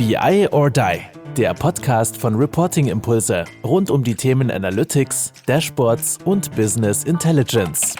BI or Die, der Podcast von Reporting Impulse rund um die Themen Analytics, Dashboards und Business Intelligence.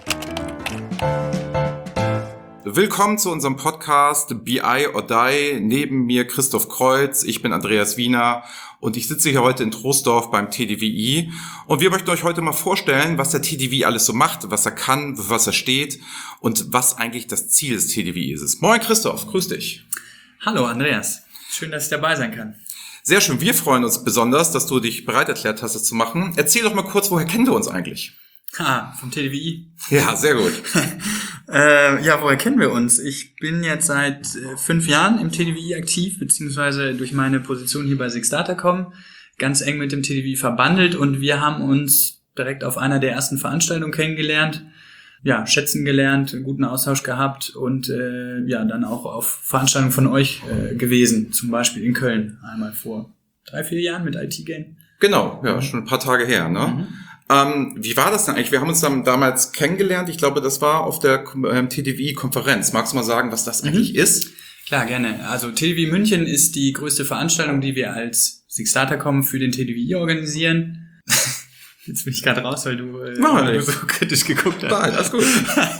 Willkommen zu unserem Podcast BI or Die. Neben mir Christoph Kreuz, ich bin Andreas Wiener und ich sitze hier heute in Troisdorf beim TDWI. Und wir möchten euch heute mal vorstellen, was der TDWI alles so macht, was er kann, für was er steht und was eigentlich das Ziel des TDWI ist. Moin Christoph, grüß dich. Hallo Andreas, schön, dass ich dabei sein kann. Sehr schön, wir freuen uns besonders, dass du dich bereit erklärt hast, das zu machen. Erzähl doch mal kurz, woher kennen wir uns eigentlich? Vom TDWI. Ja, sehr gut. Woher kennen wir uns? Ich bin jetzt seit 5 Jahren im TDWI aktiv, beziehungsweise durch meine Position hier bei SixDatacom ganz eng mit dem TDWI verbandelt und wir haben uns direkt auf einer der ersten Veranstaltungen kennengelernt, schätzen gelernt, einen guten Austausch gehabt und dann auch auf Veranstaltungen von euch gewesen, zum Beispiel in Köln, einmal vor 3-4 Jahren mit IT-Game. Genau, ja, schon ein paar Tage her, ne? Mhm. Wie war das denn eigentlich? Wir haben uns dann damals kennengelernt. Ich glaube, das war auf der TDWI-Konferenz. Magst du mal sagen, was das eigentlich ist? Klar, gerne. Also TDWI München ist die größte Veranstaltung, die wir als SixDatacom für den TDWI organisieren. Jetzt bin ich gerade raus, weil du so kritisch geguckt hast. Nein, alles gut.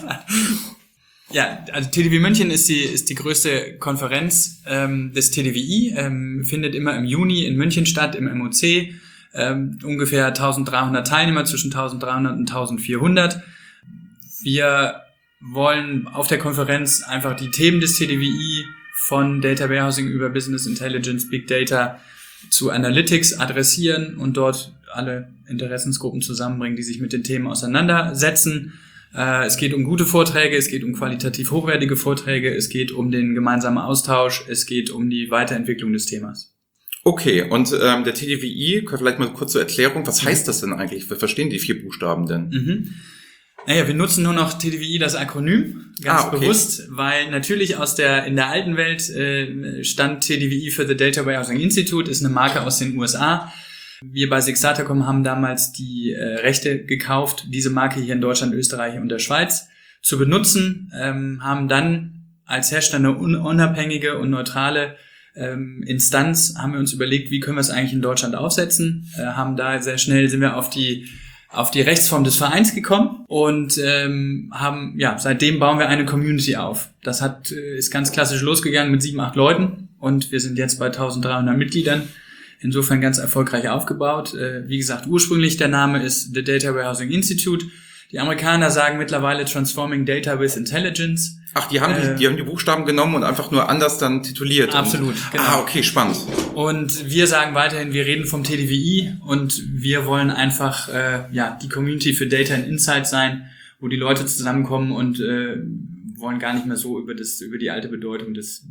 Ja, also TDWI München ist die größte Konferenz des TDWI, findet immer im Juni in München statt, im MOC. Ungefähr 1300 Teilnehmer, zwischen 1300 und 1400. Wir wollen auf der Konferenz einfach die Themen des TDWI von Data Warehousing über Business Intelligence, Big Data zu Analytics adressieren und dort alle Interessensgruppen zusammenbringen, die sich mit den Themen auseinandersetzen. Es geht um gute Vorträge, es geht um qualitativ hochwertige Vorträge, es geht um den gemeinsamen Austausch, es geht um die Weiterentwicklung des Themas. Okay, und der TDWI, vielleicht mal kurz zur Erklärung, was heißt das denn eigentlich? Wir verstehen die 4 Buchstaben denn? Naja, wir nutzen nur noch TDWI, das Akronym, ganz bewusst, weil natürlich in der alten Welt stand TDWI für The Data Warehousing Institute, ist eine Marke aus den USA. Wir bei SixDatacom haben damals die Rechte gekauft, diese Marke hier in Deutschland, Österreich und der Schweiz zu benutzen, haben dann als Hersteller eine unabhängige und neutrale Instanz, haben wir uns überlegt, wie können wir es eigentlich in Deutschland aufsetzen, haben da sehr schnell sind wir auf die Rechtsform des Vereins gekommen und seitdem bauen wir eine Community auf. Das ist ganz klassisch losgegangen mit 7-8 Leuten und wir sind jetzt bei 1300 Mitgliedern. Insofern ganz erfolgreich aufgebaut. Wie gesagt, ursprünglich der Name ist The Data Warehousing Institute. Die Amerikaner sagen mittlerweile Transforming Data with Intelligence. Ach, die haben die Buchstaben genommen und einfach nur anders dann tituliert. Absolut, genau. Okay, spannend. Und wir sagen weiterhin, wir reden vom TDWI und wir wollen einfach die Community für Data and Insight sein, wo die Leute zusammenkommen und wollen gar nicht mehr so über die alte Bedeutung des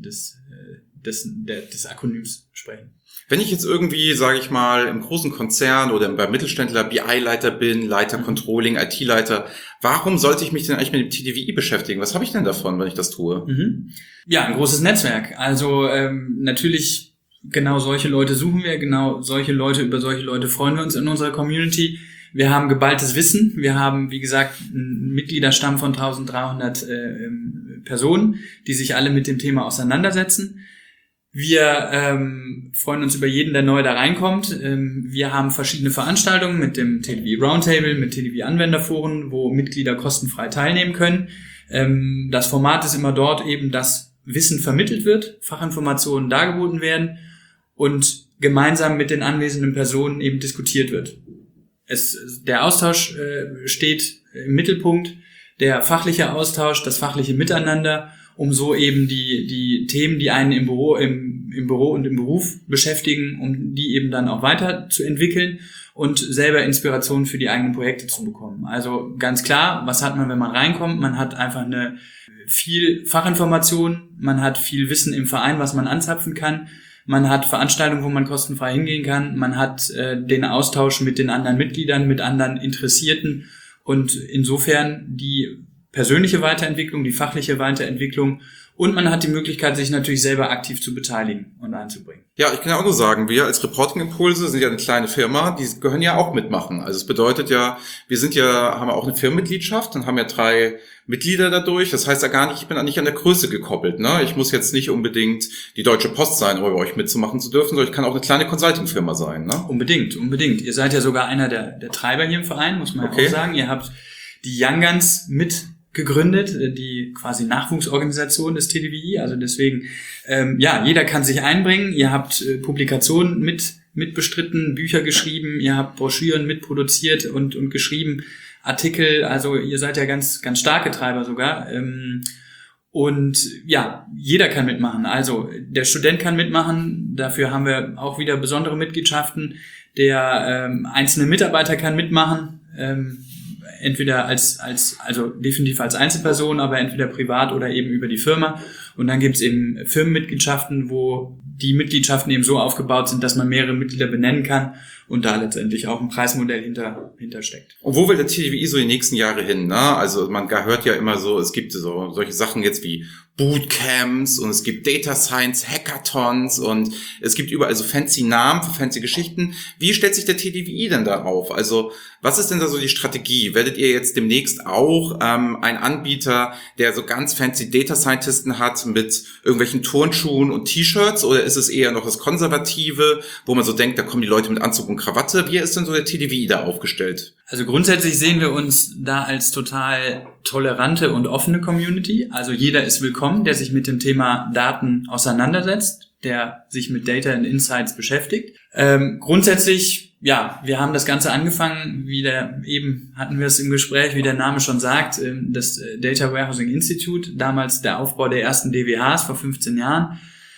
Akronyms sprechen. Wenn ich jetzt irgendwie, sage ich mal, im großen Konzern oder beim Mittelständler BI-Leiter bin, Leiter Controlling, IT-Leiter, warum sollte ich mich denn eigentlich mit dem TDWI beschäftigen? Was habe ich denn davon, wenn ich das tue? Ja, ein großes Netzwerk. Also natürlich genau solche Leute suchen wir, über solche Leute freuen wir uns in unserer Community. Wir haben geballtes Wissen. Wir haben, wie gesagt, einen Mitgliederstamm von 1300 Personen, die sich alle mit dem Thema auseinandersetzen. Wir freuen uns über jeden, der neu da reinkommt. Wir haben verschiedene Veranstaltungen mit dem TDWI Roundtable, mit TDWI Anwenderforen, wo Mitglieder kostenfrei teilnehmen können. Das Format ist immer dort eben, dass Wissen vermittelt wird, Fachinformationen dargeboten werden und gemeinsam mit den anwesenden Personen eben diskutiert wird. Der Austausch steht im Mittelpunkt, der fachliche Austausch, das fachliche Miteinander, um so eben die Themen, die einen im Büro und im Beruf beschäftigen, um die eben dann auch weiterzuentwickeln und selber Inspiration für die eigenen Projekte zu bekommen. Also ganz klar, was hat man, wenn man reinkommt? Man hat einfach viel Fachinformation, man hat viel Wissen im Verein, was man anzapfen kann, man hat Veranstaltungen, wo man kostenfrei hingehen kann, man hat den Austausch mit den anderen Mitgliedern, mit anderen Interessierten und insofern die persönliche Weiterentwicklung, die fachliche Weiterentwicklung und man hat die Möglichkeit, sich natürlich selber aktiv zu beteiligen und einzubringen. Ja, ich kann ja auch nur sagen, wir als Reporting Impulse sind ja eine kleine Firma, die gehören ja auch mitmachen. Also es bedeutet ja, haben auch eine Firmenmitgliedschaft und haben ja 3 Mitglieder dadurch. Das heißt ja gar nicht, ich bin nicht an der Größe gekoppelt. Ne? Ich muss jetzt nicht unbedingt die Deutsche Post sein, um bei euch mitzumachen zu dürfen, sondern ich kann auch eine kleine Consulting-Firma sein. Ne? Unbedingt. Ihr seid ja sogar einer der Treiber hier im Verein, muss man ja auch sagen. Ihr habt die Young Guns mit gegründet, die quasi Nachwuchsorganisation des TDWI, also deswegen, jeder kann sich einbringen, ihr habt Publikationen mit bestritten, Bücher geschrieben, ihr habt Broschüren mitproduziert und geschrieben, Artikel, also ihr seid ja ganz, ganz starke Treiber sogar, und ja, jeder kann mitmachen, also der Student kann mitmachen, dafür haben wir auch wieder besondere Mitgliedschaften, der einzelne Mitarbeiter kann mitmachen, entweder also definitiv als Einzelperson, aber entweder privat oder eben über die Firma. Und dann gibt's eben Firmenmitgliedschaften, wo die Mitgliedschaften eben so aufgebaut sind, dass man mehrere Mitglieder benennen kann und da letztendlich auch ein Preismodell hinter steckt. Und wo will der TDWI so die nächsten Jahre hin? Ne? Also man hört ja immer so, es gibt so solche Sachen jetzt wie Bootcamps und es gibt Data Science Hackathons und es gibt überall so fancy Namen für fancy Geschichten. Wie stellt sich der TDWI denn da auf? Also was ist denn da so die Strategie? Werdet ihr jetzt demnächst auch ein Anbieter, der so ganz fancy Data Scientisten hat mit irgendwelchen Turnschuhen und T-Shirts oder ist es eher noch das Konservative, wo man so denkt, da kommen die Leute mit Anzug und Krawatte? Wie ist denn so der TDWI da aufgestellt? Also grundsätzlich sehen wir uns da als total tolerante und offene Community. Also jeder ist willkommen, der sich mit dem Thema Daten auseinandersetzt, der sich mit Data and Insights beschäftigt. Grundsätzlich, ja, wir haben das Ganze angefangen, eben hatten wir es im Gespräch, wie der Name schon sagt, das Data Warehousing Institute, damals der Aufbau der ersten DWHs vor 15 Jahren.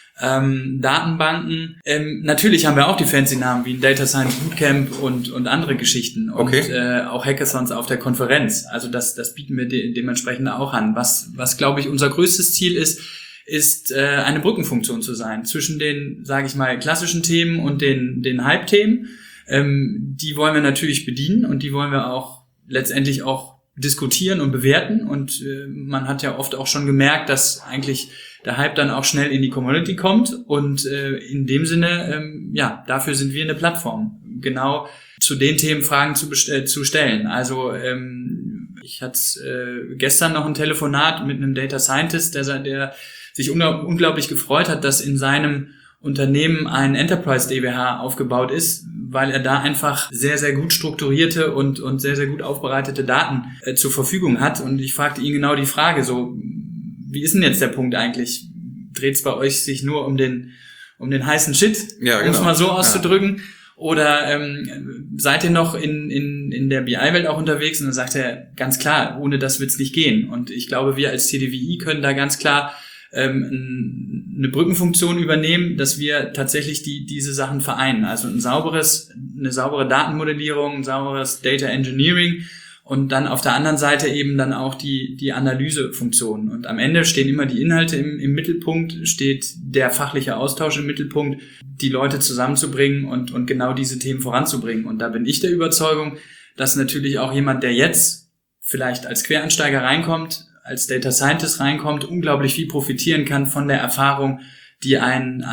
Datenbanken. Natürlich haben wir auch die fancy Namen wie ein Data Science Bootcamp und andere Geschichten und auch Hackathons auf der Konferenz. Also das bieten wir dementsprechend auch an. Was glaube ich unser größtes Ziel ist eine Brückenfunktion zu sein zwischen den, sage ich mal, klassischen Themen und den Hype-Themen. Die wollen wir natürlich bedienen und die wollen wir auch letztendlich auch diskutieren und bewerten und man hat ja oft auch schon gemerkt, dass eigentlich der Hype dann auch schnell in die Community kommt und in dem Sinne, dafür sind wir eine Plattform, genau zu den Themen Fragen zu stellen. Also ich hatte gestern noch ein Telefonat mit einem Data Scientist, der sich unglaublich gefreut hat, dass in seinem Unternehmen ein Enterprise DWH aufgebaut ist, weil er da einfach sehr, sehr gut strukturierte und sehr, sehr gut aufbereitete Daten zur Verfügung hat. Und ich fragte ihn genau die Frage, so, wie ist denn jetzt der Punkt eigentlich? Dreht es bei euch sich nur um den heißen Shit, um es mal so auszudrücken? Ja. Oder seid ihr noch in der BI-Welt auch unterwegs? Und dann sagt er, ganz klar, ohne das wird's nicht gehen. Und ich glaube, wir als TDWI können da ganz klar eine Brückenfunktion übernehmen, dass wir tatsächlich diese Sachen vereinen. Also eine saubere Datenmodellierung, ein sauberes Data Engineering und dann auf der anderen Seite eben dann auch die Analysefunktion. Und am Ende stehen immer die Inhalte im Mittelpunkt, steht der fachliche Austausch im Mittelpunkt, die Leute zusammenzubringen und genau diese Themen voranzubringen. Und da bin ich der Überzeugung, dass natürlich auch jemand, der jetzt vielleicht als Quereinsteiger reinkommt, als Data Scientist reinkommt, unglaublich viel profitieren kann von der Erfahrung, die ein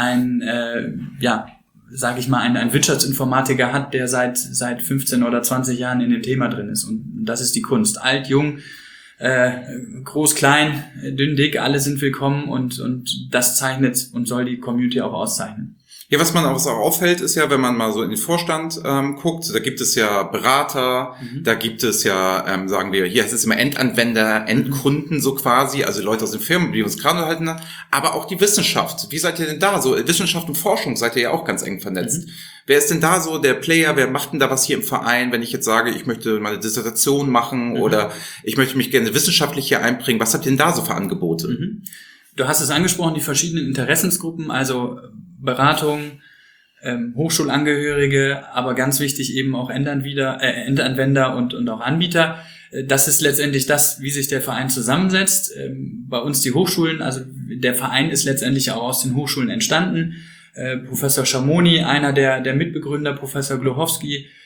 Wirtschaftsinformatiker hat, der seit 15 oder 20 Jahren in dem Thema drin ist. Und das ist die Kunst. Alt, jung, groß, klein, dünn, dick, alle sind willkommen und das zeichnet und soll die Community auch auszeichnen. Ja, was man auch auffällt, ist ja, wenn man mal so in den Vorstand guckt, da gibt es ja Berater, da gibt es ja, sagen wir, hier heißt es immer Endanwender, Endkunden so quasi, also Leute aus den Firmen, die uns gerade halten, aber auch die Wissenschaft. Wie seid ihr denn da so? Wissenschaft und Forschung seid ihr ja auch ganz eng vernetzt. Wer ist denn da so der Player? Wer macht denn da was hier im Verein, wenn ich jetzt sage, ich möchte meine Dissertation machen oder ich möchte mich gerne wissenschaftlich hier einbringen? Was habt ihr denn da so für Angebote? Du hast es angesprochen, die verschiedenen Interessensgruppen, also Beratung, Hochschulangehörige, aber ganz wichtig eben auch Endanwender und auch Anbieter. Das ist letztendlich das, wie sich der Verein zusammensetzt. Bei uns die Hochschulen, also der Verein ist letztendlich auch aus den Hochschulen entstanden. Professor Schamoni, einer der Mitbegründer, Professor Glochowski,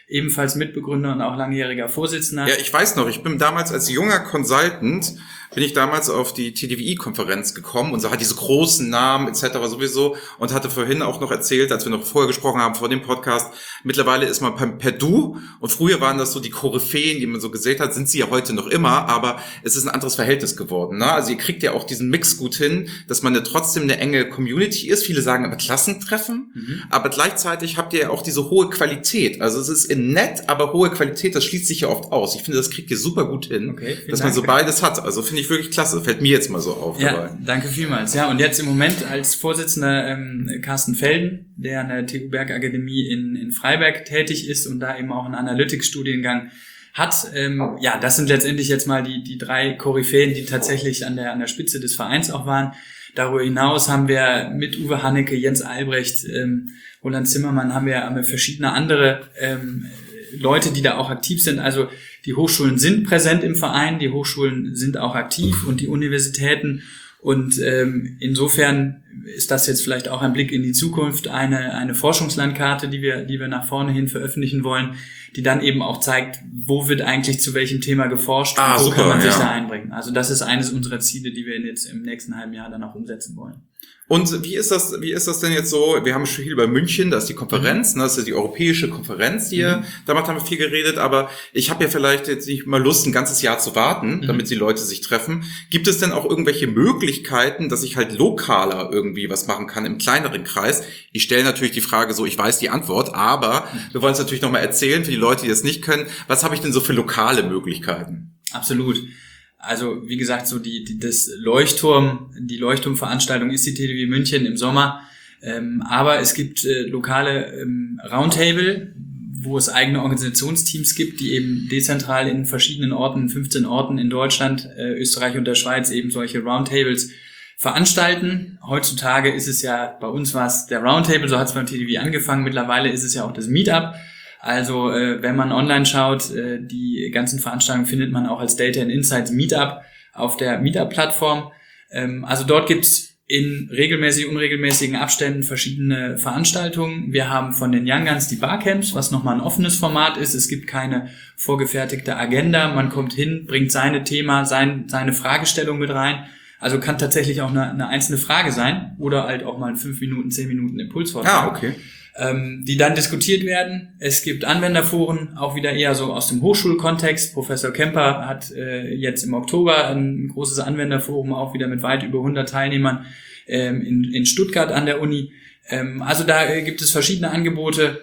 ebenfalls Mitbegründer und auch langjähriger Vorsitzender. Ja, ich weiß noch, ich bin damals als junger Consultant, auf die TDWI-Konferenz gekommen und so hat diese großen Namen etc. sowieso und hatte vorhin auch noch erzählt, als wir noch vorher gesprochen haben vor dem Podcast, mittlerweile ist man per Du und früher waren das so die Koryphäen, die man so gesehen hat, sind sie ja heute noch immer, aber es ist ein anderes Verhältnis geworden. Ne? Also ihr kriegt ja auch diesen Mix gut hin, dass man ja trotzdem eine enge Community ist. Viele sagen aber Klassentreffen, aber gleichzeitig habt ihr ja auch diese hohe Qualität. Also es ist nett, aber hohe Qualität, das schließt sich ja oft aus. Ich finde, das kriegt ihr super gut hin, okay, dass man so beides hat. Also finde ich wirklich klasse. Fällt mir jetzt mal so auf. Ja, dabei. Danke vielmals. Ja, und jetzt im Moment als Vorsitzender Carsten Felden, der an der TU Bergakademie in Freiberg tätig ist und da eben auch einen Analytics-Studiengang hat. Ja, das sind letztendlich jetzt mal die 3 Koryphäen, die tatsächlich an der Spitze des Vereins auch waren. Darüber hinaus haben wir mit Uwe Hannecke, Jens Albrecht, Roland Zimmermann, haben wir verschiedene andere Leute, die da auch aktiv sind. Also die Hochschulen sind präsent im Verein, die Hochschulen sind auch aktiv und die Universitäten. Und insofern ist das jetzt vielleicht auch ein Blick in die Zukunft, eine Forschungslandkarte, die wir nach vorne hin veröffentlichen wollen, die dann eben auch zeigt, wo wird eigentlich zu welchem Thema geforscht und wo super, kann man sich da einbringen. Also das ist eines unserer Ziele, die wir jetzt im nächsten halben Jahr dann auch umsetzen wollen. Und wie ist das denn jetzt so? Wir haben schon viel über München, da ist die Konferenz, ne, das ist die europäische Konferenz, damals haben wir viel geredet, aber ich habe ja vielleicht jetzt nicht mal Lust, ein ganzes Jahr zu warten, damit die Leute sich treffen. Gibt es denn auch irgendwelche Möglichkeiten, dass ich halt lokaler irgendwie was machen kann im kleineren Kreis? Ich stelle natürlich die Frage so, ich weiß die Antwort, aber wir wollen es natürlich nochmal erzählen für die Leute, die das nicht können. Was habe ich denn so für lokale Möglichkeiten? Absolut. Also wie gesagt, so die Leuchtturmveranstaltung ist die TDW München im Sommer, aber es gibt lokale Roundtable, wo es eigene Organisationsteams gibt, die eben dezentral in verschiedenen Orten, 15 Orten in Deutschland, Österreich und der Schweiz eben solche Roundtables veranstalten. Heutzutage ist es ja, bei uns war es der Roundtable, so hat es beim TDW angefangen, mittlerweile ist es ja auch das Meetup. Also wenn man online schaut, die ganzen Veranstaltungen findet man auch als Data and Insights Meetup auf der Meetup-Plattform. Also dort gibt's in regelmäßig, unregelmäßigen Abständen verschiedene Veranstaltungen. Wir haben von den Young Guns die Barcamps, was nochmal ein offenes Format ist. Es gibt keine vorgefertigte Agenda. Man kommt hin, bringt seine Fragestellung mit rein. Also kann tatsächlich auch eine einzelne Frage sein oder halt auch mal ein 5 Minuten, 10 Minuten Impulsvortrag. Okay. Die dann diskutiert werden. Es gibt Anwenderforen, auch wieder eher so aus dem Hochschulkontext. Professor Kemper hat jetzt im Oktober ein großes Anwenderforum, auch wieder mit weit über 100 Teilnehmern in Stuttgart an der Uni. Also da gibt es verschiedene Angebote,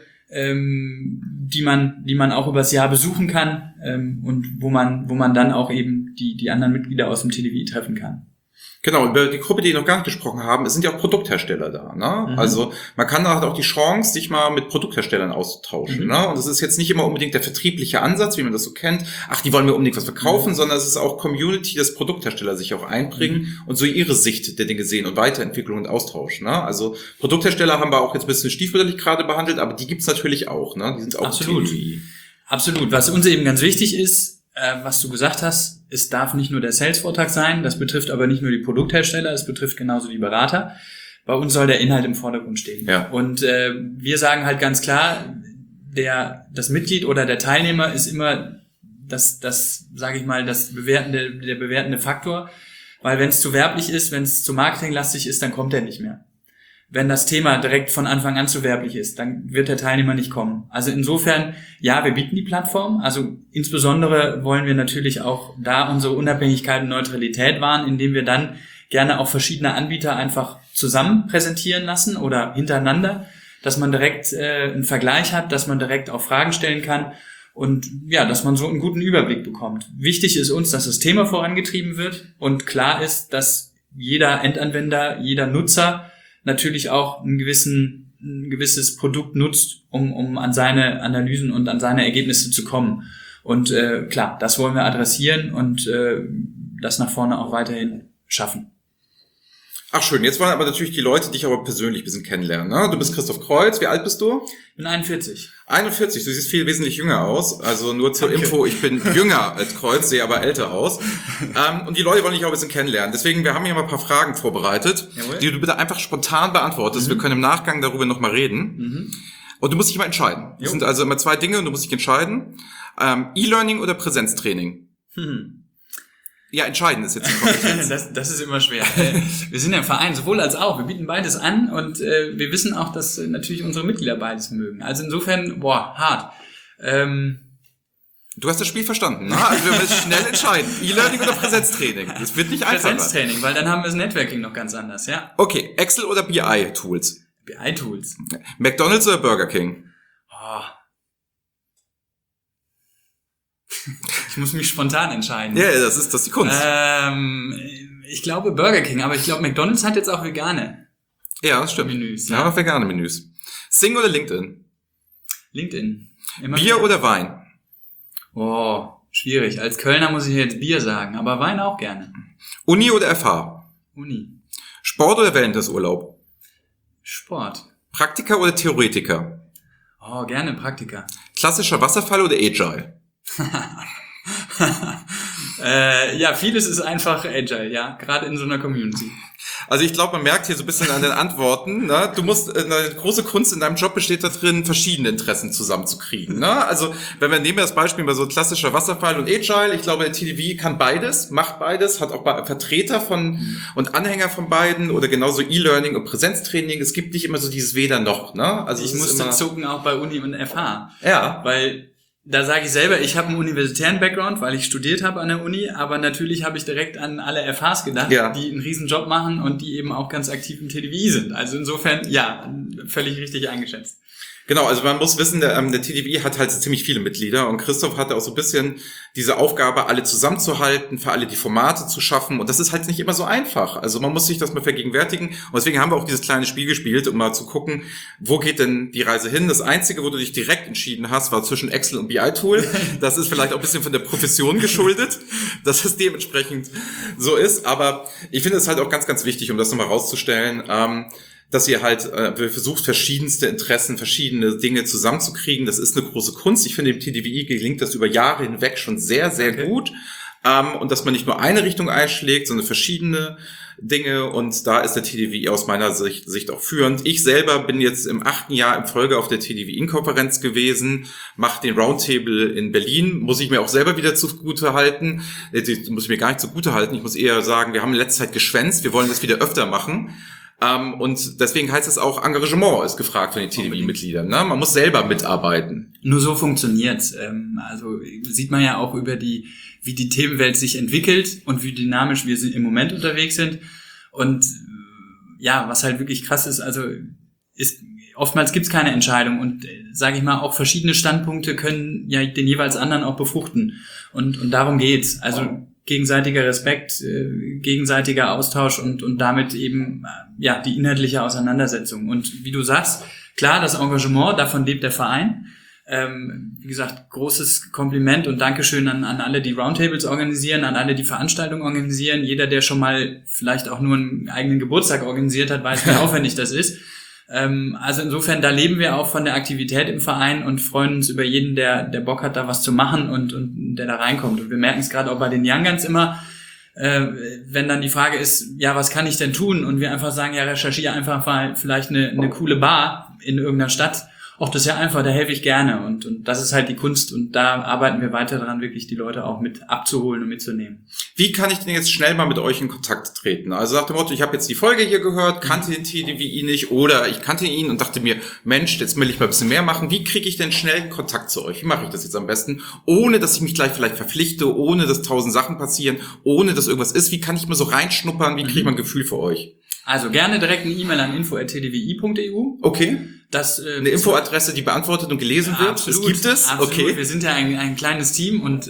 die man auch übers Jahr besuchen kann und wo man dann auch eben die anderen Mitglieder aus dem TDWI treffen kann. Genau, über die Gruppe, die noch gar nicht gesprochen haben, es sind ja auch Produkthersteller da, ne? Also man kann da halt auch die Chance, sich mal mit Produktherstellern auszutauschen, ne? Und das ist jetzt nicht immer unbedingt der vertriebliche Ansatz, wie man das so kennt. Ach, die wollen mir unbedingt was verkaufen, sondern es ist auch Community, dass Produkthersteller sich auch einbringen und so ihre Sicht der Dinge sehen und Weiterentwicklung und Austausch, ne? Also Produkthersteller haben wir auch jetzt ein bisschen stiefmütterlich gerade behandelt, aber die gibt's natürlich auch, ne? Die sind auch Absolut. Was uns eben ganz wichtig ist, was du gesagt hast, es darf nicht nur der Sales-Vortrag sein, das betrifft aber nicht nur die Produkthersteller, es betrifft genauso die Berater. Bei uns soll der Inhalt im Vordergrund stehen. Ja. Und wir sagen halt ganz klar, das Mitglied oder der Teilnehmer ist immer das sage ich mal, der bewertende Faktor, weil wenn es zu werblich ist, wenn es zu marketinglastig ist, dann kommt er nicht mehr. Wenn das Thema direkt von Anfang an zu werblich ist, dann wird der Teilnehmer nicht kommen. Also insofern, ja, wir bieten die Plattform. Also insbesondere wollen wir natürlich auch da unsere Unabhängigkeit und Neutralität wahren, indem wir dann gerne auch verschiedene Anbieter einfach zusammen präsentieren lassen oder hintereinander, dass man direkt einen Vergleich hat, dass man direkt auch Fragen stellen kann und ja, dass man so einen guten Überblick bekommt. Wichtig ist uns, dass das Thema vorangetrieben wird und klar ist, dass jeder Endanwender, jeder Nutzer natürlich auch ein gewisses Produkt nutzt, um an seine Analysen und an seine Ergebnisse zu kommen. Und klar, das wollen wir adressieren und das nach vorne auch weiterhin schaffen. Ach schön, jetzt wollen aber natürlich die Leute dich aber persönlich ein bisschen kennenlernen, ne? Du bist Christoph Kreuz, wie alt bist du? Ich bin 41. 41, du siehst wesentlich jünger aus, also nur zur Info, ich bin jünger als Kreuz, sehe aber älter aus. Und die Leute wollen dich auch ein bisschen kennenlernen, deswegen, wir haben hier mal ein paar Fragen vorbereitet, die du bitte einfach spontan beantwortest, wir können im Nachgang darüber nochmal reden. Und du musst dich mal entscheiden. Das sind also immer 2 Dinge und du musst dich entscheiden. E-Learning oder Präsenztraining? Ja, entscheiden ist jetzt die Kompetenz. Das ist immer schwer. Wir sind ja ein Verein, sowohl als auch. Wir bieten beides an und wir wissen auch, dass natürlich unsere Mitglieder beides mögen. Also insofern, hart. Du hast das Spiel verstanden, ne? Also wir müssen schnell entscheiden. E-Learning oder Präsenztraining? Das wird nicht einfacher. Präsenztraining, weil dann haben wir das Networking noch ganz anders, ja. Okay, Excel oder BI-Tools? BI-Tools. McDonald's oder Burger King? Ich muss mich spontan entscheiden. Ja, das ist die Kunst. Ich glaube Burger King, aber ich glaube McDonald's hat jetzt auch vegane. Ja, das stimmt. Menüs. Ja, auch vegane Menüs. Sing oder LinkedIn? LinkedIn. Immer Bier wieder. Oder Wein? Schwierig. Als Kölner muss ich jetzt Bier sagen, aber Wein auch gerne. Uni oder FH? Uni. Sport oder Wellnessurlaub? Sport. Praktiker oder Theoretiker? Gerne Praktiker. Klassischer Wasserfall oder Agile? Ja, vieles ist einfach Agile, ja, gerade in so einer Community. Also ich glaube, man merkt hier so ein bisschen an den Antworten, ne? Du musst, eine große Kunst in deinem Job besteht da drin, verschiedene Interessen zusammenzukriegen, ne? Also, nehmen wir das Beispiel mal so klassischer Wasserfall und Agile, ich glaube, der TDV kann beides, macht beides, hat auch Vertreter und Anhänger von beiden oder genauso E-Learning und Präsenztraining. Es gibt nicht immer so dieses Weder noch, ne? Also ich musste zucken auch bei Uni und FH. Ja. Weil da sage ich selber, ich habe einen universitären Background, weil ich studiert habe an der Uni, aber natürlich habe ich direkt an alle FHs gedacht, die einen riesen Job machen und die eben auch ganz aktiv im TDWI sind. Also insofern, ja, völlig richtig eingeschätzt. Genau, also man muss wissen, der TDWI hat halt ziemlich viele Mitglieder und Christoph hatte auch so ein bisschen diese Aufgabe, alle zusammenzuhalten, für alle die Formate zu schaffen und das ist halt nicht immer so einfach. Also man muss sich das mal vergegenwärtigen und deswegen haben wir auch dieses kleine Spiel gespielt, um mal zu gucken, wo geht denn die Reise hin. Das Einzige, wo du dich direkt entschieden hast, war zwischen Excel und BI-Tool. Das ist vielleicht auch ein bisschen von der Profession geschuldet, dass es dementsprechend so ist, aber ich finde es halt auch ganz, ganz wichtig, um das nochmal rauszustellen, dass ihr halt versucht, verschiedenste Interessen, verschiedene Dinge zusammenzukriegen. Das ist eine große Kunst. Ich finde, dem TDWI gelingt das über Jahre hinweg schon sehr, sehr gut. Und dass man nicht nur eine Richtung einschlägt, sondern verschiedene Dinge. Und da ist der TDWI aus meiner Sicht auch führend. Ich selber bin jetzt im 8. Jahr in Folge auf der TDWI-Konferenz gewesen, mache den Roundtable in Berlin. Muss ich mir auch selber wieder zugute halten. Muss ich mir gar nicht zugute halten. Ich muss eher sagen, wir haben in letzter Zeit geschwänzt. Wir wollen das wieder öfter machen. Und deswegen heißt es auch, Engagement ist gefragt von den TDWI-Mitgliedern. Ne? Man muss selber mitarbeiten. Nur so funktioniert's. Also sieht man ja auch wie die Themenwelt sich entwickelt und wie dynamisch wir im Moment unterwegs sind. Und ja, was halt wirklich krass ist, also oftmals gibt's keine Entscheidung und sage ich mal, auch verschiedene Standpunkte können ja den jeweils anderen auch befruchten. Und darum geht's. Also gegenseitiger Respekt, gegenseitiger Austausch und damit eben ja die inhaltliche Auseinandersetzung. Und wie du sagst, klar, das Engagement, davon lebt der Verein. Wie gesagt, großes Kompliment und Dankeschön an alle, die Roundtables organisieren, an alle, die Veranstaltungen organisieren. Jeder, der schon mal vielleicht auch nur einen eigenen Geburtstag organisiert hat, weiß, wie aufwendig das ist. Also insofern, da leben wir auch von der Aktivität im Verein und freuen uns über jeden, der Bock hat, da was zu machen und der da reinkommt. Und wir merken es gerade auch bei den Young Guns immer, wenn dann die Frage ist, ja, was kann ich denn tun? Und wir einfach sagen, ja, recherchiere einfach mal vielleicht eine coole Bar in irgendeiner Stadt. Och, das ist ja einfach, da helfe ich gerne. Und das ist halt die Kunst und da arbeiten wir weiter dran, wirklich die Leute auch mit abzuholen und mitzunehmen. Wie kann ich denn jetzt schnell mal mit euch in Kontakt treten? Also nach dem Motto, ich habe jetzt die Folge hier gehört, kannte den TDWI nicht oder ich kannte ihn und dachte mir, Mensch, jetzt will ich mal ein bisschen mehr machen. Wie kriege ich denn schnell Kontakt zu euch? Wie mache ich das jetzt am besten? Ohne, dass ich mich gleich vielleicht verpflichte, ohne dass 1000 Sachen passieren, ohne dass irgendwas ist. Wie kann ich mal so reinschnuppern? Wie kriege ich mal ein Gefühl für euch? Also gerne direkt eine E-Mail an info@tdwi.eu. Okay. Das, eine Infoadresse, die beantwortet und gelesen wird. Absolut, das gibt es. Absolut. Okay. Wir sind ja ein kleines Team und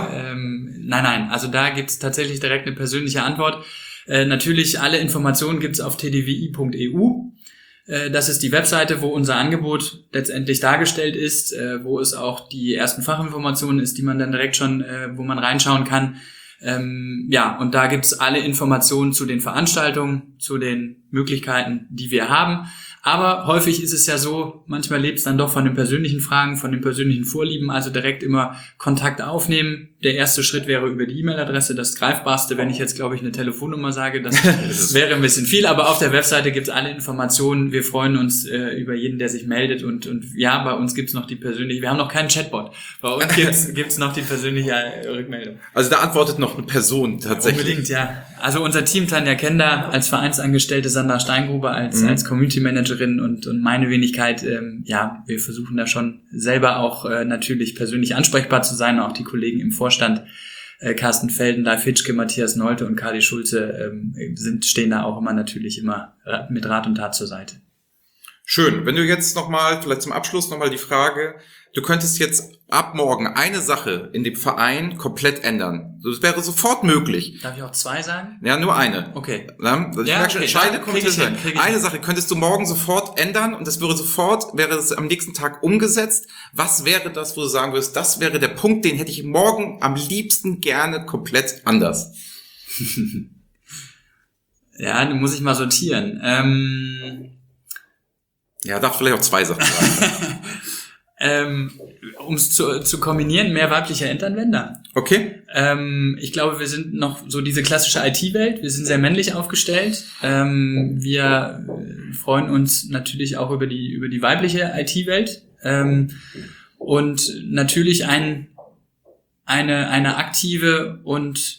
nein. Also da gibt's tatsächlich direkt eine persönliche Antwort. Natürlich alle Informationen gibt's auf tdwi.eu. Das ist die Webseite, wo unser Angebot letztendlich dargestellt ist, wo es auch die ersten Fachinformationen ist, die man dann direkt schon, wo man reinschauen kann. Ja, und da gibt's alle Informationen zu den Veranstaltungen, zu den Möglichkeiten, die wir haben. Aber häufig ist es ja so, manchmal lebt es dann doch von den persönlichen Fragen, von den persönlichen Vorlieben, also direkt immer Kontakt aufnehmen. Der erste Schritt wäre über die E-Mail-Adresse, das Greifbarste. Wenn ich jetzt, glaube ich, eine Telefonnummer sage, das wäre ein bisschen viel, aber auf der Webseite gibt's alle Informationen. Wir freuen uns über jeden, der sich meldet und ja, bei uns gibt's noch die persönliche, wir haben noch keinen Chatbot, bei uns gibt's noch die persönliche Rückmeldung. Also da antwortet noch eine Person tatsächlich. Unbedingt, ja. Also unser Team, Tanja Kender als Vereinsangestellte, Sandra Steingruber als Community Managerin und meine Wenigkeit, wir versuchen da schon selber auch natürlich persönlich ansprechbar zu sein, auch die Kollegen im Vorstand, Carsten Felden, Leif Hitschke, Matthias Nolte und Kali Schulze stehen da auch immer natürlich immer mit Rat und Tat zur Seite. Schön. Wenn du jetzt nochmal, vielleicht zum Abschluss nochmal die Frage, du könntest jetzt ab morgen eine Sache in dem Verein komplett ändern. Das wäre sofort möglich. Darf ich auch 2 sagen? Ja, nur eine. Okay. Ich merke schon, entscheidend kommt jetzt hin. Eine Sache könntest du morgen sofort ändern und das wäre es am nächsten Tag umgesetzt. Was wäre das, wo du sagen würdest, das wäre der Punkt, den hätte ich morgen am liebsten gerne komplett anders? Ja, den muss ich mal sortieren. Ja, darf vielleicht auch 2 Sachen sein. Um es zu kombinieren, mehr weibliche Endanwender. Okay. Ich glaube, wir sind noch so diese klassische IT-Welt. Wir sind sehr männlich aufgestellt. Wir freuen uns natürlich auch über die weibliche IT-Welt. Und natürlich eine aktive und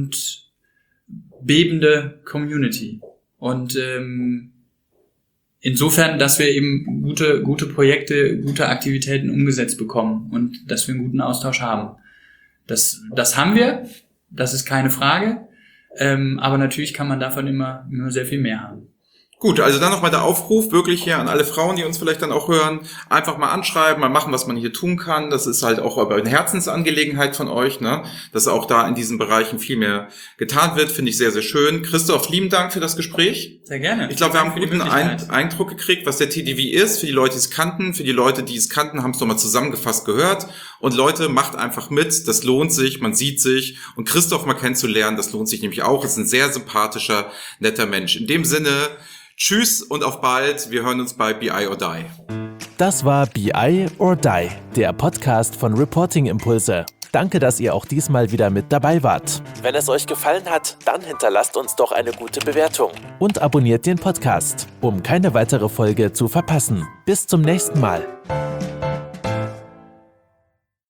bebende Community. Und insofern, dass wir eben gute Projekte, gute Aktivitäten umgesetzt bekommen und dass wir einen guten Austausch haben. Das haben wir, das ist keine Frage, aber natürlich kann man davon immer sehr viel mehr haben. Gut, also dann nochmal der Aufruf wirklich hier an alle Frauen, die uns vielleicht dann auch hören, einfach mal anschreiben, mal machen, was man hier tun kann. Das ist halt auch eine Herzensangelegenheit von euch, ne? Dass auch da in diesen Bereichen viel mehr getan wird, finde ich sehr, sehr schön. Christoph, lieben Dank für das Gespräch. Sehr gerne. Ich glaube, wir haben einen guten Eindruck gekriegt, was der TDV ist. Für die Leute, die es kannten, haben es nochmal zusammengefasst gehört. Und Leute, macht einfach mit, das lohnt sich, man sieht sich. Und Christoph mal kennenzulernen, das lohnt sich nämlich auch. Ist ein sehr sympathischer, netter Mensch. In dem Sinne, tschüss und auf bald. Wir hören uns bei BI or Die. Das war BI or Die, der Podcast von Reporting Impulse. Danke, dass ihr auch diesmal wieder mit dabei wart. Wenn es euch gefallen hat, dann hinterlasst uns doch eine gute Bewertung. Und abonniert den Podcast, um keine weitere Folge zu verpassen. Bis zum nächsten Mal.